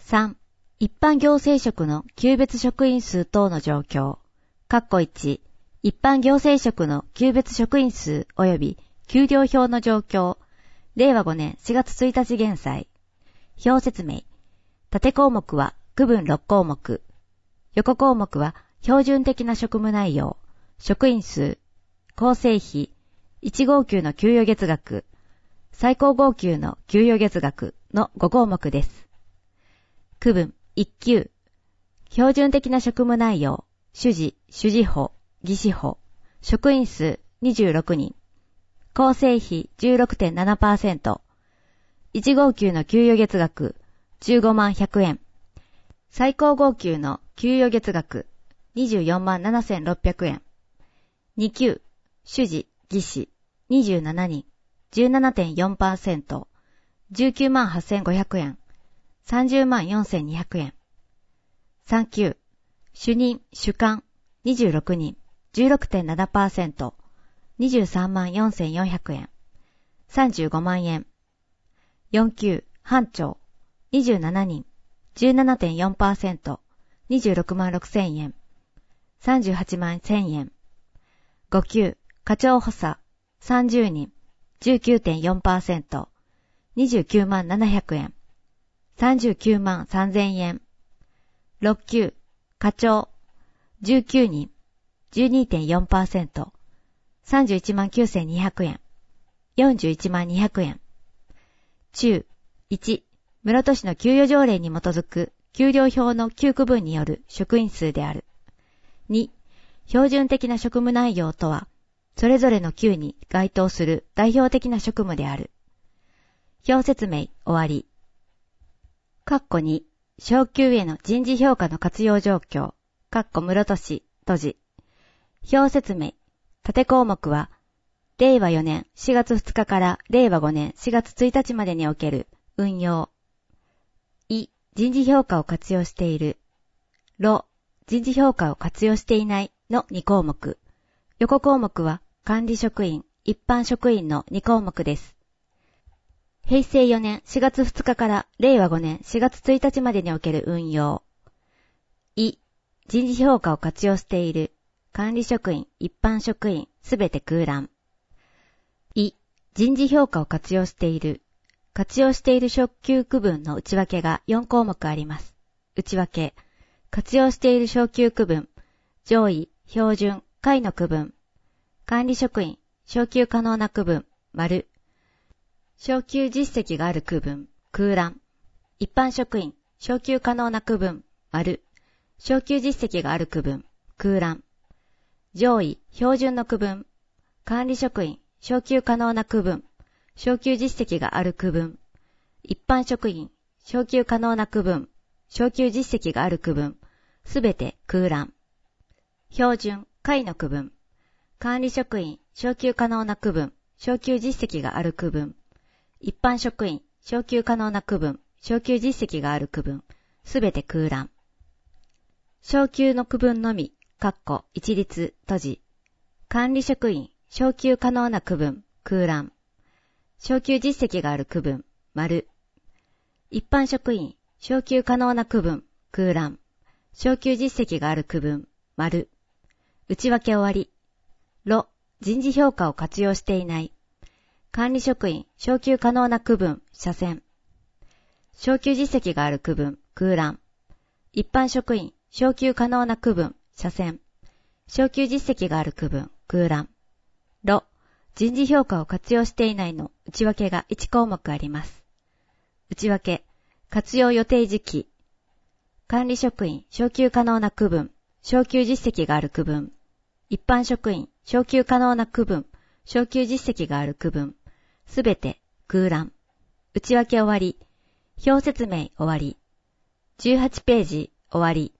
3、一般行政職の級別職員数等の状況。1、一般行政職の級別職員数及び給料表の状況。令和5年4月1日現在。表説明。縦項目は区分6項目。横項目は標準的な職務内容、職員数、構成費、1号給の給与月額、最高号給の給与月額の5項目です。区分1級。標準的な職務内容、主事、主事法、技師法、職員数26人、構成費 16.7%、1号給の給与月額15万100円、最高号給の給与月額24万7600円、2級、主事、技師27人、17.4%、19万8500円、30万4200円、3級、主任、主幹26人、16.7%、23万4400円、35万円。4級、班長、27人、17.4%、26万6000円、38万1000円。5級、課長補佐、30人、19.4%、29万700円、39万3000円。6級、課長、19人、12.4%、31万9200円、41万200円。中、1、室戸市の給与条例に基づく給料表の9区分による職員数である。2、標準的な職務内容とは、それぞれの級に該当する代表的な職務である。表説明終わり。2、昇給への人事評価の活用状況。室戸市、閉じ。表説明。縦項目は、令和4年4月2日から令和5年4月1日までにおける運用。人事評価を活用している。人事評価を活用していないの2項目。横項目は管理職員、一般職員の2項目です。平成4年4月2日から令和5年4月1日までにおける運用。人事評価を活用している。管理職員、一般職員、すべて空欄。人事評価を活用している。活用している昇給区分の内訳が4項目あります。内訳。活用している昇給区分。上位、標準、下位の区分。管理職員、昇給可能な区分、丸。昇給実績がある区分、空欄。一般職員、昇給可能な区分、丸。昇給実績がある区分、空欄。上位、標準の区分。管理職員、昇給可能な区分。昇給実績がある区分。一般職員、昇給可能な区分。昇給実績がある区分。すべて空欄。標準、下位の区分。管理職員、昇給可能な区分。昇給実績がある区分。一般職員、昇給可能な区分。昇給実績がある区分。すべて空欄。昇給の区分のみ。一律、閉じ。管理職員、昇給可能な区分、空欄。昇給実績がある区分、丸。一般職員、昇給可能な区分、空欄。昇給実績がある区分、丸。内訳終わり。人事評価を活用していない。管理職員、昇給可能な区分、斜線。昇給実績がある区分、空欄。一般職員、昇給可能な区分、斜線。昇給実績がある区分、空欄。人事評価を活用していないの内訳が1項目あります。内訳、活用予定時期。管理職員、昇給可能な区分、昇給実績がある区分。一般職員、昇給可能な区分、昇給実績がある区分。すべて空欄。内訳終わり。表説明終わり。18ページ終わり。